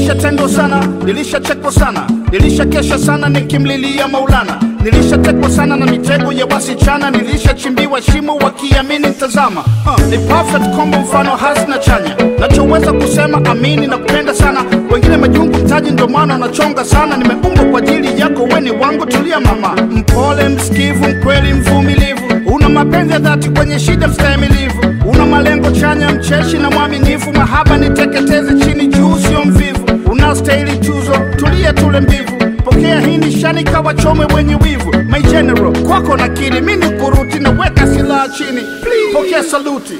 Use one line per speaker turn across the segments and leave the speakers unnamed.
Nilishatendwa sana, nilishachekwa sana, nilishakesha sana nikimlilia Maulana. Nilishatekwa sana na mitego ya wasichana, nilishachimbiwa shimo wakiamini tazama. Ni perfect combo, mfano hasi na chanya. Nachoweza kusema amini na kupenda sana, wengine majungu mtaji ndo maana wanachonga sana. Nimeumbwa kwa ajili yako, weni wangu, tulia mama. Mpole, msikivu, mkweli, mvumilivu, una mapenzi ya dhati, kwenye shida mstahimilivu, una malengo chanya, mcheshi na mwaminifu. Mahaba niteketeze chini juu, sio mvivu, unastahili tuzo, tulia tule mbivu. Pokea hii nishani kawachome wenye wivu. My general, kwako nakiri, mini kuruti na weka silaha chini. Please, pokea saluti.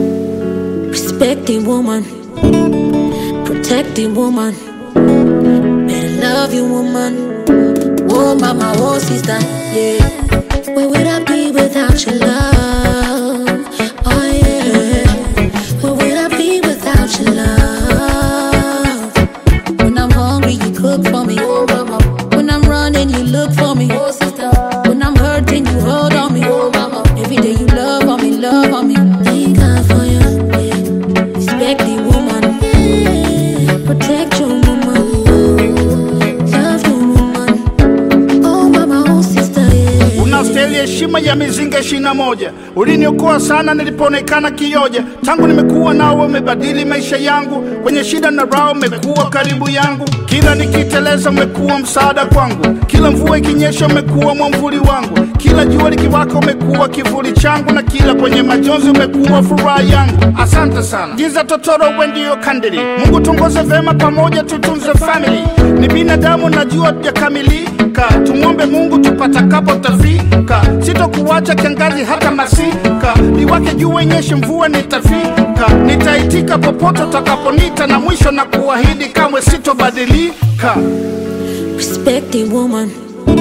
Respecting woman, protecting woman, better love you woman. Oh mama, oh sister, yeah. Where would I be without your love? Oh yeah. Where would I be without your love? When I'm hungry, you cook for me. Oh mama. When I'm running, you look for me. Oh sister. When I'm hurting, you hold on me. Oh mama. Every day you love on me, love on me. Thank God for you. Yeah. Respect the woman. Yeah. Protect your woman. Love your woman. Oh mama, oh sister, yeah.
Unastahili heshima ya mizinga 21. Uliniokoa sana nilipoonekana kioja. Tangu nimekuwa nawe umebadili maisha yangu. Kwenye shida na raha umekuwa karibu yangu. Kila nikiteleza umekuwa msaada kwangu. Kila mvua ikinyesha umekuwa mwamvuli wangu. Kila jua likiwaka umekuwa kivuli changu. Na kila kwenye majonzi umekuwa furaha yangu. Asante sana. Giza totoro wewe ndio kandili. Mungu tungoze vema pamoja tutunze family. Ni binadamu najua tujakamilika. Tumwombe Mungu tupatakapo tafika. Sitokuacha kiangazi hata masika. Liwake jua inyeshe mvua nitafika. Nitaitika popote utakaponita, na mwisho na kuahidi kamwe sitobadilika.
Respecting woman,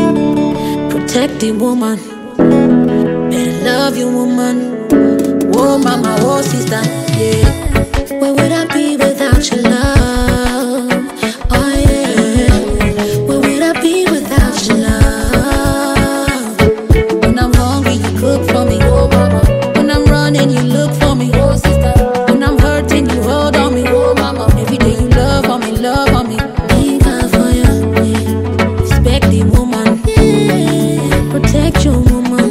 protecting woman, better love you woman. Oh mama, oh sister, yeah. Where would I be without your love? Oh yeah. Where would I be without your love? When I'm hungry, you cook for me. Oh mama. When I'm running, you look for me. Oh sister. When I'm hurting, you hold on me. Oh mama. Every day you love on me, love on me. Thank God for you. Yeah. Respect the woman. Yeah. Protect your woman.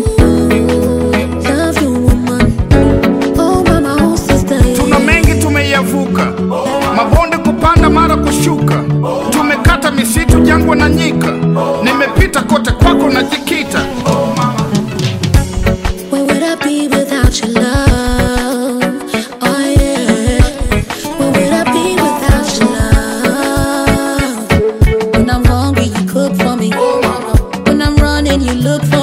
Love your woman. Oh mama, oh sister, yeah.
Tuna mengi tumeyavuka, mabonde kupanda mara kushuka. Tumekata misitu, jangwa na nyika. Nimepita kote kwako najikita.
Where would I be without your love? Oh yeah. Where would I be without your love? When I'm hungry, you cook for me. When I'm running, you look for me.